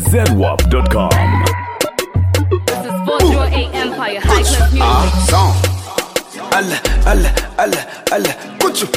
ZWAP.com. This is Bojo A Empire, high class music. Song. Allah. Kuchu.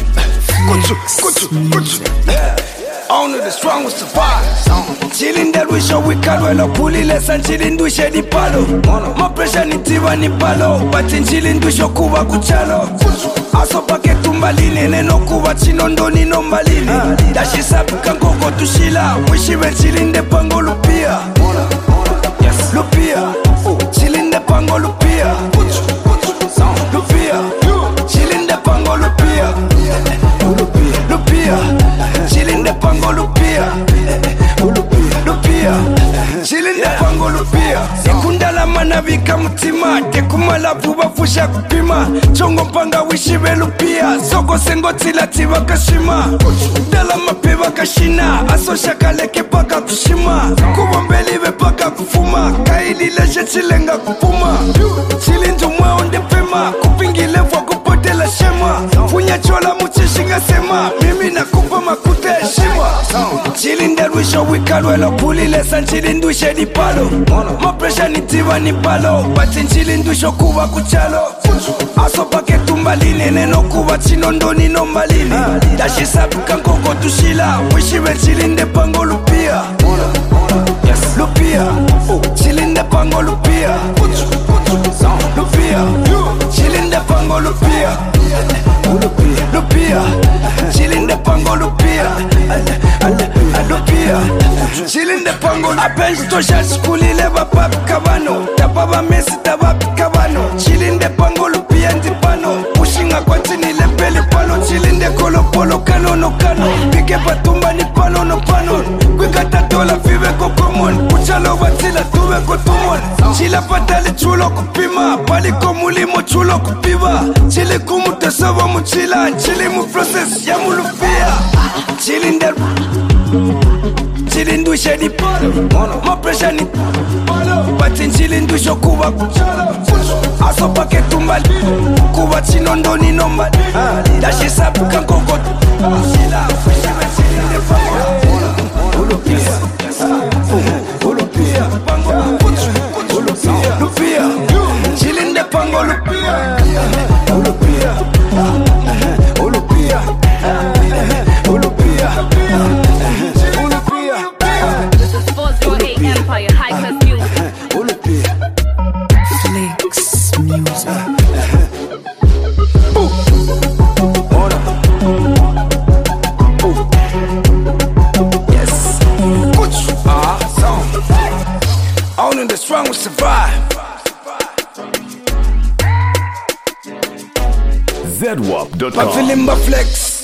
Only the strong will survive. Chilling that we show we can't well pulling less and chilling do shady palo. My pressure ni tiva ni palo, but in chilling do show kuba kuchalo. Aso pake tumbalini neno kuba chinondoni no malini. Dashi sabu kankoko tushila, wishi when chilling the pango lupia. Yes, lupia. Chilling the pango lupia. Lupia. Chilling the pango lupia. Lupia. Chilling the pango lupia. Lupia. Chilling the pango lupia. Sekundala manavika mutima, tekumala vuba fusha kupima. Chongo panga wishibe lupia, soko sengo tilativa kashima. Dala mapeva kashina, asosha kaleke paka kushima. Kubombelive paka kufuma, kaili leje chilenga kupuma. Chilindu mwa onde pema, kupingile fwa kupotela shema. Funya chola muchishinga sema, mimi nakupa makute heshima. Chilling that we show we can't well pulile san chilling do shady palo. My pressure ni tiva ni palo, but in chilling do show kuba kuchalo. Aso pake tumbalini neno kuba chinondoni no malini. Dashi sabu kankoko tushila, wishi we chilling the pango lupia. Yes, lupia. Chilling the pango lupia. Lupia. Chilling the pango lupia. Lupia. Chilling the pango lupia. Lupia. Chilling the pango. Abench to shall school leva pap kabano. Tapaba mesi tabap kabano. Chilling the pango lupia ndipano. Pushing a kwatini lepele palo. Chilling the kolo polo kano no kano. Pike patumba ni pano no pano. Kwikata dola vive ko common. Kuchalo batila tuwe ko tumon. Chila patali chulo kupima. Pali komulimo chulo kupiva. Chile kumute sava muchila. Chile mu process ya mulupia. Chilling the chilling do shady palo. My pressure ni palo, but in chilling do show kuba kuchalo. Aso pake tumbali, kuba chinondoni no mali. Dashi sabu kankoko shila. Chilling the pango. Lupia. Pango. Lupia. Chilling the pango lupia. Lupia. This is Bojo A Empire, high class music. Flix music. Yes. Song. Only the strong will survive. ZWAP.com. My feeling my flex.